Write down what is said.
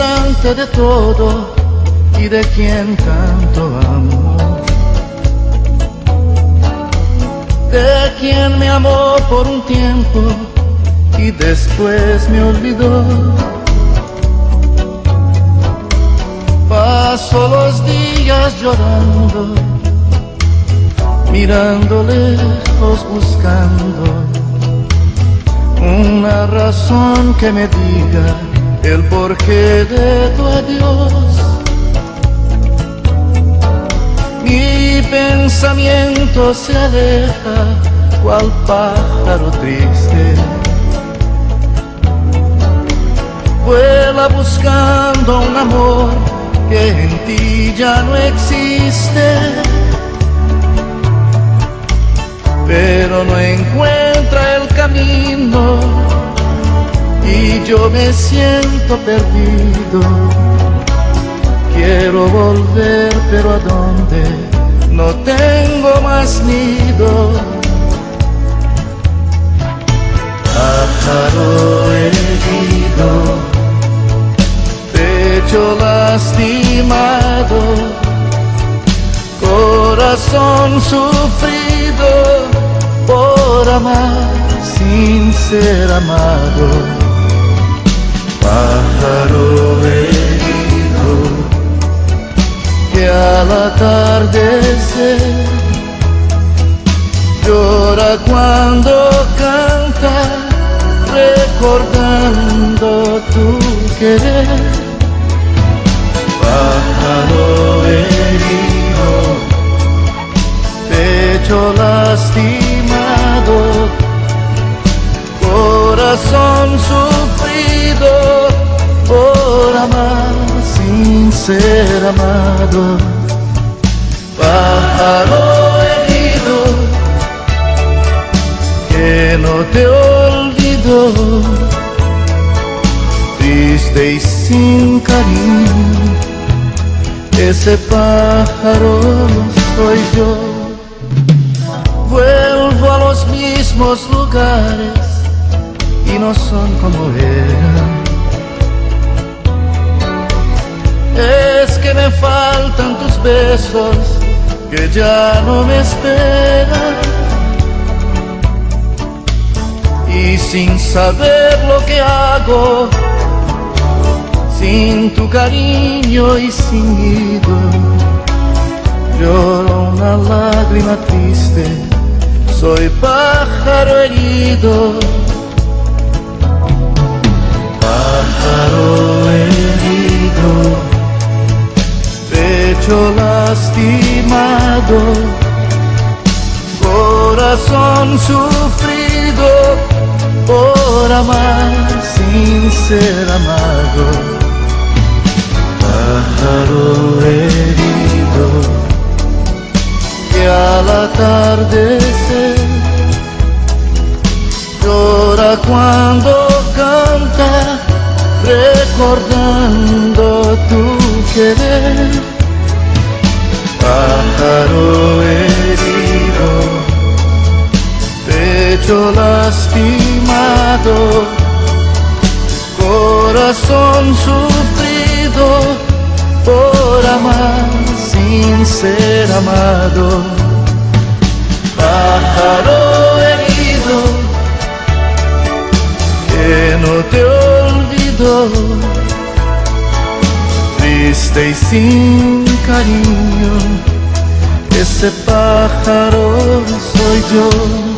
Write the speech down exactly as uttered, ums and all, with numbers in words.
distante de todo y de quien tanto amo, de quien me amó por un tiempo y después me olvidó. Paso los días llorando, mirando lejos, buscando una razón que me diga el porqué de tu adiós. Mi pensamiento se aleja cual pájaro triste, vuela buscando un amor que en ti ya no existe, pero no encuentra el camino y yo me siento perdido. Quiero volver, pero ¿a dónde? No tengo más nido. Pájaro herido, pecho lastimado, corazón sufrido por amar sin ser amado. Pájaro herido, que al atardecer llora cuando canta, recordando tu querer. Pájaro herido, pecho lastimado, corazón sufrido por amar sin ser amado. Pájaro herido, que no te olvido, triste y sin cariño, ese pájaro soy yo. Vuelvo a los mismos lugares y no son como eran. Es que me faltan tus besos que ya no me esperan, y sin saber lo que hago, sin tu cariño y sin nido, lloro una lágrima triste, soy pájaro herido. Pájaro herido, pecho lastimado, corazón sufrido por amar sin ser amado. Pájaro herido, que al atardecer llora cuando canta, recordando tu querer. Pájaro herido, pecho lastimado, corazón sufrido por amar sin ser amado. Pájaro herido, que no te olvido, triste y sin cariño, ese pájaro soy yo.